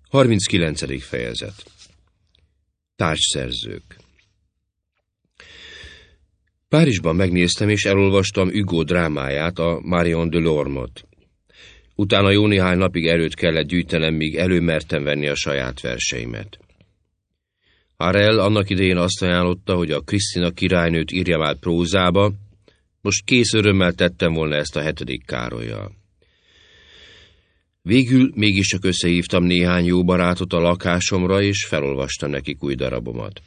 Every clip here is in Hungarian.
39. fejezet. Társszerzők. Párizsban megnéztem és elolvastam Hugo drámáját, a Marion de Lormot. Utána jó néhány napig erőt kellett gyűjtenem, míg előmertem venni a saját verseimet. Harel annak idején azt ajánlotta, hogy a Krisztina királynőt írjam át prózába, most kész örömmel tettem volna ezt a 7. Károllyal. Végül mégiscsak összehívtam néhány jó barátot a lakásomra, és felolvastam nekik új darabomat.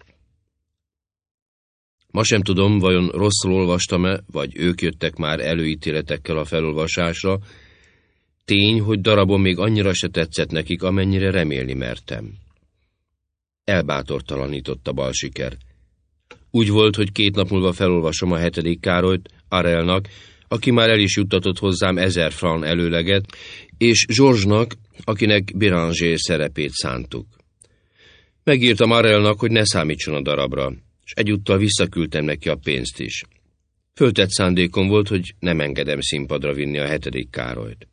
Ma sem tudom, vajon rosszul olvastam-e, vagy ők jöttek már előítéletekkel a felolvasásra. Tény, hogy darabom még annyira se tetszett nekik, amennyire remélni mertem. Elbátortalanított a bal siker. Úgy volt, hogy 2 nap múlva felolvasom a 7. Károlyt Harelnak, aki már el is juttatott hozzám 1000 franc előleget, és Georgesnak, akinek Béranger szerepét szántuk. Megírtam Harelnak, hogy ne számítson a darabra, és egyúttal visszaküldtem neki a pénzt is. Föltett szándékom volt, hogy nem engedem színpadra vinni a 7. Károlyt.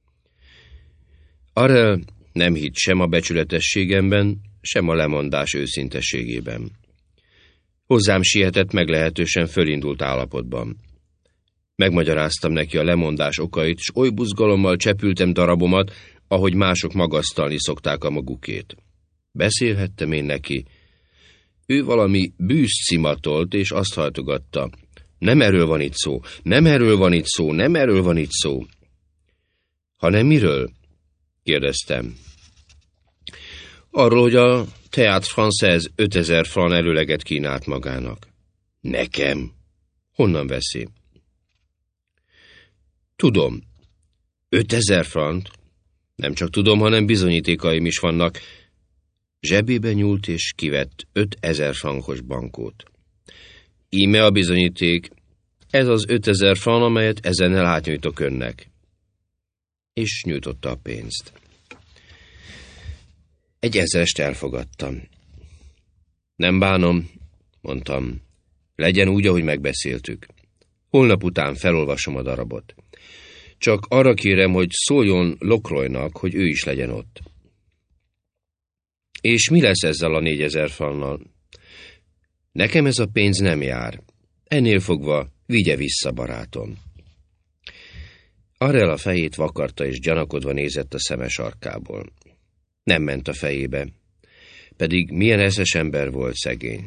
Harel nem hitt sem a becsületességemben, sem a lemondás őszintességében. Hozzám sietett meglehetősen fölindult állapotban. Megmagyaráztam neki a lemondás okait, s oly buzgalommal csepültem darabomat, ahogy mások magasztalni szokták a magukét. Beszélhettem én neki. Ő valami bűzt szimatolt, és azt hajtogatta. Nem erről van itt szó, nem erről van itt szó, nem erről van itt szó. Hanem miről? Kérdeztem. Arról, hogy a Théâtre Français 5000 franc előleget kínált magának. Nekem? Honnan veszi? Tudom. 5000 franc? Nem csak tudom, hanem bizonyítékaim is vannak. Zsebébe nyúlt és kivett 5000 frankos bankót. Íme a bizonyíték. Ez az 5000 franc, amelyet ezennel átnyújtok önnek. És nyújtotta a pénzt. Egy 1000-est elfogadtam. Nem bánom, mondtam. Legyen úgy, ahogy megbeszéltük. Holnap után felolvasom a darabot. Csak arra kérem, hogy szóljon Lockroynak, hogy ő is legyen ott. És mi lesz ezzel a 4000 francnal? Nekem ez a pénz nem jár. Ennél fogva vigye vissza, barátom. Harel a fejét vakarta és gyanakodva nézett a szeme sarkából. Nem ment a fejébe, pedig milyen eszes ember volt szegény.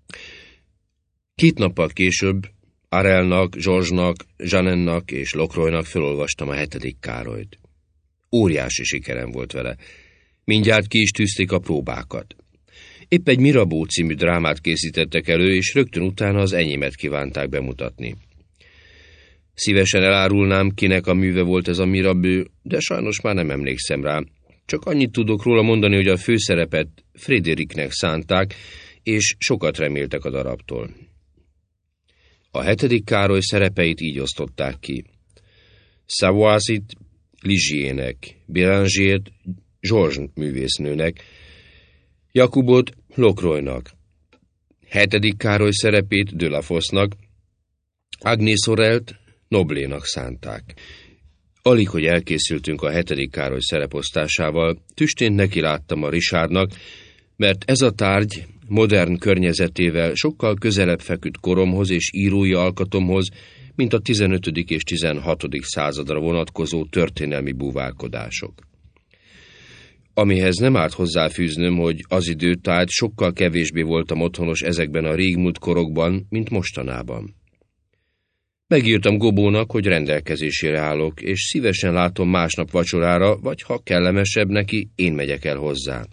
2 nappal később Harelnak, Georgesnak, Jeannennak és Lockroynak felolvastam a 7. Károlyt. Óriási sikerem volt vele. Mindjárt ki is tűzték a próbákat. Épp egy Mirabeau című drámát készítettek elő, és rögtön utána az enyémet kívánták bemutatni. Szívesen elárulnám, kinek a műve volt ez a Mirabeau, de sajnos már nem emlékszem rá. Csak annyit tudok róla mondani, hogy a főszerepet Frédéricnek szánták, és sokat reméltek a darabtól. A 7. Károly szerepeit így osztották ki. Savoisit Ligiernek, Bérangert Georges művésznőnek, Jakubot Lockroynak, 7. Károly szerepét de la Fosse-nak, Agnès Sorelt Noblénak szánták. Alig, hogy elkészültünk a 7. Károly szereposztásával, tüstént neki láttam a Richardnak, mert ez a tárgy modern környezetével sokkal közelebb feküdt koromhoz és írói alkatomhoz, mint a 15. és 16. századra vonatkozó történelmi búvárkodások. Amihez nem árt hozzáfűznöm, hogy az időtájt sokkal kevésbé voltam otthonos ezekben a régmúlt korokban, mint mostanában. Megírtam Gobónak, hogy rendelkezésére állok, és szívesen látom másnap vacsorára, vagy ha kellemesebb neki, én megyek el hozzá.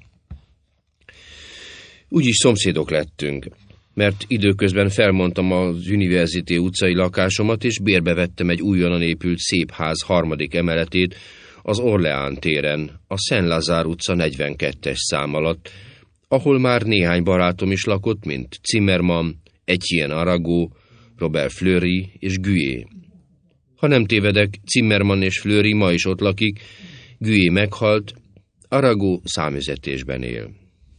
Úgyis szomszédok lettünk, mert időközben felmondtam az Université utcai lakásomat, és bérbe vettem egy újonnan épült szép ház 3. emeletét az Orléans téren, a Saint-Lazare utca 42-es szám alatt, ahol már néhány barátom is lakott, mint Zimmermann, Etienne Arago, Robert Fleury és Gué. Ha nem tévedek, Zimmermann és Fleury ma is ott lakik, Gué meghalt, Arago számüzetésben él.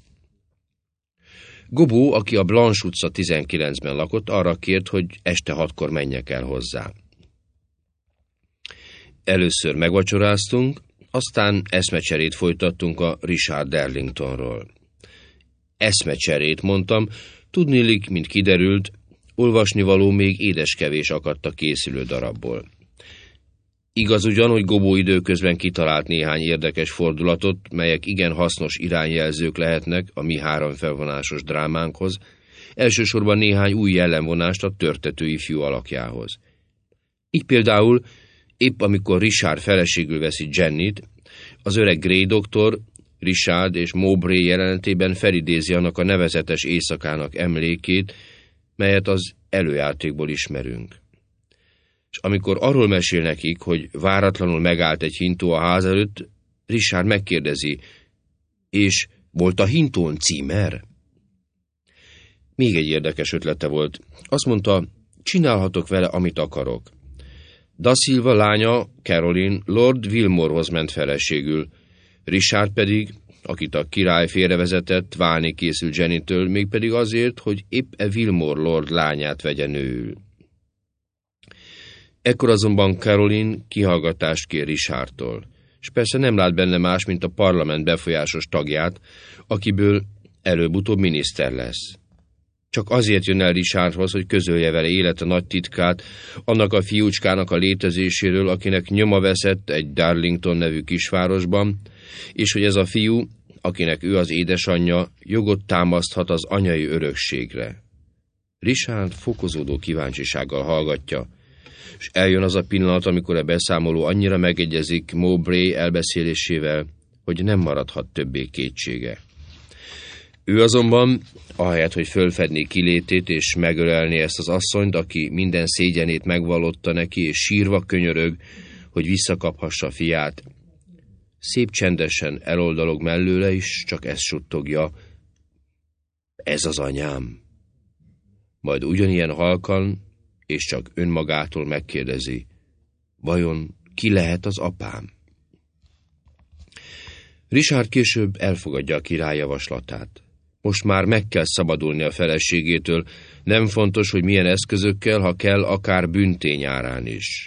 Gobó, aki a Blanche utca 19-ben lakott, arra kért, hogy este 6-kor menjek el hozzá. Először megvacsoráztunk, Aztán eszmecserét folytattunk a Richard Darlingtonról. Eszmecserét, mondtam, tudniillik, mint kiderült, olvasnivaló még édeskevés akadt a készülő darabból. Igaz ugyan, hogy Gobó időközben kitalált néhány érdekes fordulatot, melyek igen hasznos irányjelzők lehetnek a mi 3 felvonásos drámánkhoz, elsősorban néhány új jellemvonást a törtető ifjú alakjához. Így például, épp amikor Richard feleségül veszi Jennyt, az öreg Grey doktor Richard és Mowbray jelenetében felidézi annak a nevezetes éjszakának emlékét, melyet az előjátékból ismerünk. És amikor arról mesél nekik, hogy váratlanul megállt egy hintó a ház előtt, Richard megkérdezi, és volt a hintón címer? Még egy érdekes ötlete volt. Azt mondta, csinálhatok vele, amit akarok. Da Silva lánya, Caroline, Lord Wilmorehoz ment feleségül. Richard pedig, akit a király félrevezetett, válni készült Jennytől, mégpedig azért, hogy épp Wilmore lord lányát vegye nőül. Ekkor azonban Caroline kihallgatást kér Richardtól, és persze nem lát benne más, mint a parlament befolyásos tagját, akiből előbb-utóbb miniszter lesz. Csak azért jön el Richardhoz, hogy közölje vele élete nagy titkát, annak a fiúcskának a létezéséről, akinek nyoma veszett egy Darlington nevű kisvárosban, és hogy ez a fiú, akinek ő az édesanyja, jogot támaszthat az anyai örökségre. Richard fokozódó kíváncsisággal hallgatja, és eljön az a pillanat, amikor a beszámoló annyira megegyezik Mowbray elbeszélésével, hogy nem maradhat többé kétsége. Ő azonban, ahelyett, hogy fölfedné kilétét és megölelné ezt az asszonyt, aki minden szégyenét megvallotta neki, és sírva könyörög, hogy visszakaphassa fiát, szép csendesen eloldalog mellőle, és csak ezt suttogja, ez az anyám. Majd ugyanilyen halkan, és csak önmagától megkérdezi, vajon ki lehet az apám? Richard később elfogadja a király javaslatát. Most már meg kell szabadulni a feleségétől, nem fontos, hogy milyen eszközökkel, ha kell, akár bűntény árán is.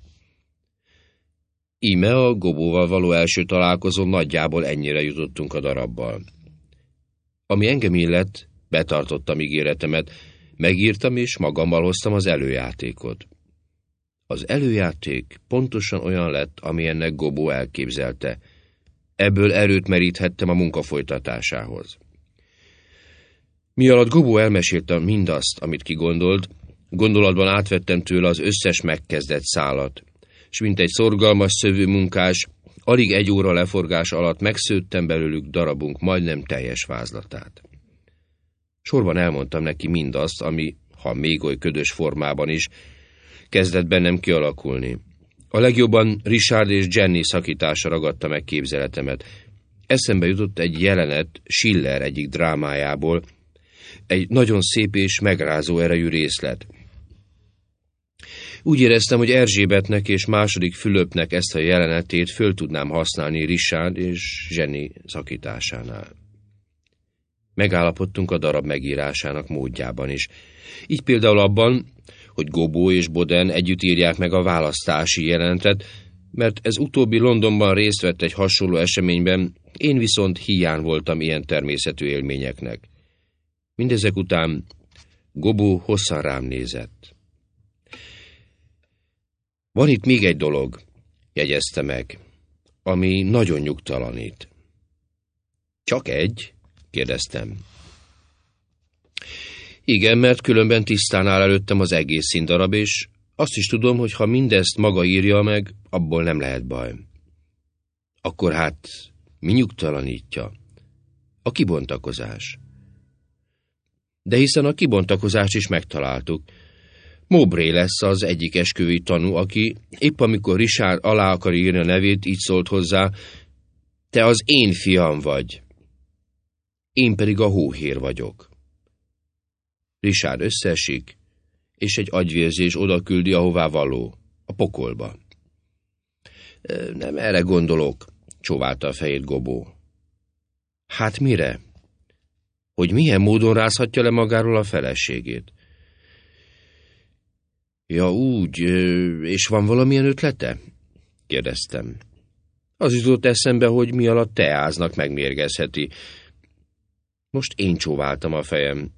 Íme a Gobóval való első találkozón nagyjából ennyire jutottunk a darabbal. Ami engem illet, betartottam ígéretemet, megírtam és magammal hoztam az előjátékot. Az előjáték pontosan olyan lett, amilyennek Gobó elképzelte. Ebből erőt meríthettem a munka folytatásához. Mi alatt Gobó elmesélte mindazt, amit kigondolt, gondolatban átvettem tőle az összes megkezdett szálat, és mint egy szorgalmas szövőmunkás, alig 1 óra leforgás alatt megszőttem belőlük darabunk majdnem teljes vázlatát. Sorban elmondtam neki mindazt, ami, ha még oly ködös formában is, kezdett bennem kialakulni. A legjobban Richard és Jenny szakítása ragadta meg képzeletemet. Eszembe jutott egy jelenet Schiller egyik drámájából, egy nagyon szép és megrázó erejű részlet. Úgy éreztem, hogy Erzsébetnek és II. Fülöpnek ezt a jelenetét föl tudnám használni Richard és Jenny szakításánál. Megállapodtunk a darab megírásának módjában is. Így például abban, hogy Gobó és Boden együtt írják meg a választási jelentet, mert ez utóbbi Londonban részt vett egy hasonló eseményben, én viszont hiány voltam ilyen természetű élményeknek. Mindezek után Gobó hosszan rám nézett. Van itt még egy dolog, jegyezte meg, ami nagyon nyugtalanít. Csak egy? Kérdeztem. Igen, mert különben tisztán áll előttem az egész színdarab, és azt is tudom, hogy ha mindezt maga írja meg, abból nem lehet baj. Akkor hát mi nyugtalanítja? A kibontakozás. De hiszen a kibontakozást is megtaláltuk. Mowbray lesz az egyik esküvői tanú, aki épp amikor Richard alá akar írni a nevét, így szólt hozzá, te az én fiam vagy, én pedig a hóhér vagyok. Richard összeesik, és egy agyvérzés oda küldi, ahová való, a pokolba. Nem erre gondolok, csóválta a fejét Gobó. Hát mire? Hogy milyen módon rázhatja le magáról a feleségét? Ja úgy, és van valamilyen ötlete? Kérdeztem. Az jutott eszembe, hogy mi alatt teáznak megmérgezheti. Most én csóváltam a fejem.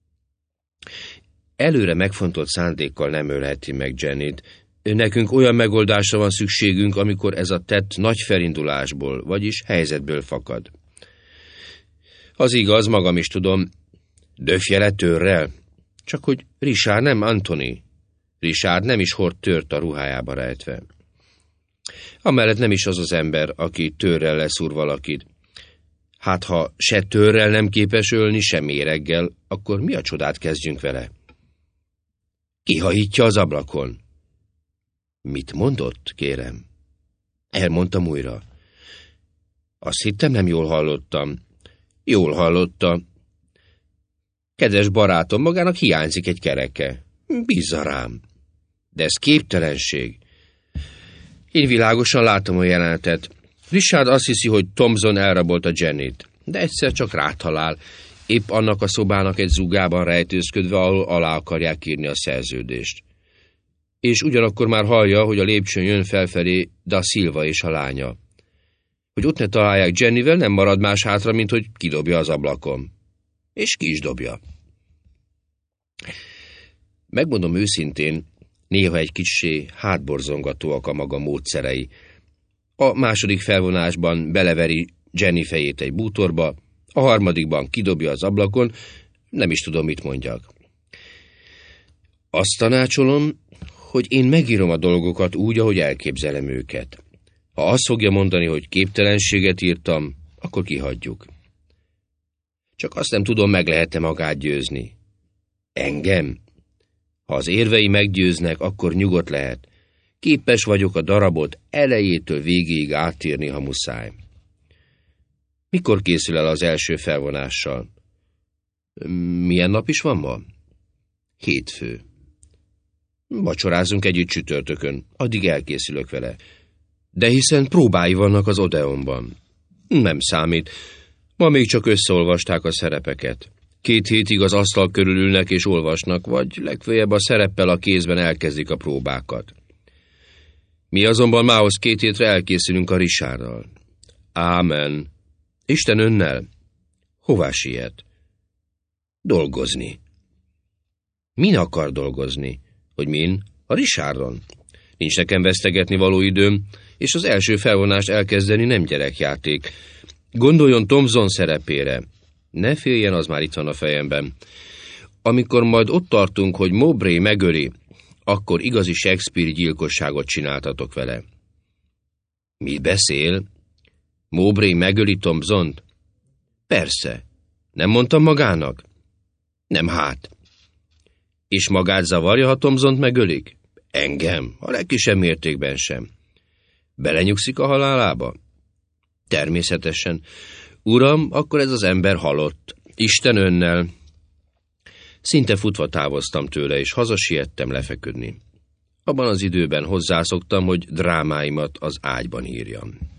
Előre megfontolt szándékkal nem ölheti meg Jennyt. Nekünk olyan megoldásra van szükségünk, amikor ez a tett nagy felindulásból, vagyis helyzetből fakad. Az igaz, magam is tudom, döfje törrel. Csak hogy Richard nem Anthony. Richard nem is hord tört a ruhájába rejtve. Amellett nem is az az ember, aki törrel leszúr valakit. Hát ha se törrel nem képes ölni, se méreggel, akkor mi a csodát kezdjünk vele? Kihajítja az ablakon. Mit mondott, kérem? Elmondtam újra. Azt hittem, nem jól hallottam. Jól hallotta. Kedves barátom, magának hiányzik egy kereke. Bízza rám. De ez képtelenség. Én világosan látom a jelenetet. Richard azt hiszi, hogy Thompson elrabolta Jennyt, de egyszer csak rátalál, épp annak a szobának egy zugában rejtőzködve, ahol alá akarják írni a szerződést. És ugyanakkor már hallja, hogy a lépcsőn jön felfelé Da Silva és a lánya. Hogy ott ne találják Jennyvel, nem marad más hátra, mint hogy kidobja az ablakon. És ki is dobja. Megmondom őszintén, néha egy kissé hátborzongatóak a maga módszerei. A második felvonásban beleveri Jenny fejét egy bútorba, a harmadikban kidobja az ablakon, nem is tudom, mit mondjak. Azt tanácsolom, hogy én megírom a dolgokat úgy, ahogy elképzelem őket. Ha azt fogja mondani, hogy képtelenséget írtam, akkor kihagyjuk. Csak azt nem tudom, meg lehet-e magát győzni. Engem? Ha az érvei meggyőznek, akkor nyugodt lehet. Képes vagyok a darabot elejétől végéig átírni, ha muszáj. Mikor készül el az első felvonással? Milyen nap is van ma? Hétfő. Vacsorázunk együtt csütörtökön, addig elkészülök vele. De hiszen próbái vannak az Odeonban. Nem számít. Ma még csak összeolvasták a szerepeket. 2 hétig az asztal körül ülnek és olvasnak, vagy legfeljebb a szereppel a kézben elkezdik a próbákat. Mi azonban mához 2 hétre elkészülünk a Richarddal. Ámen. Isten önnel. Hová siet? Dolgozni. Min akar dolgozni? Hogy min? A Richardon. Nincs nekem vesztegetni való időm, és az első felvonást elkezdeni nem gyerekjáték. Gondoljon Thompson szerepére. Ne féljen, az már itt van a fejemben. Amikor majd ott tartunk, hogy Mowbray megöli, akkor igazi Shakespeare gyilkosságot csináltatok vele. Mit beszél? Mowbray megöli Thompsont? Persze. Nem mondtam magának? Nem hát. És magát zavarja, ha Thompsont megölik? Engem, a legkisebb mértékben sem. Belenyugszik a halálába? Természetesen. Uram, akkor ez az ember halott. Isten önnel. Szinte futva távoztam tőle, és hazasiettem lefeküdni. Abban az időben hozzászoktam, hogy drámáimat az ágyban írjam.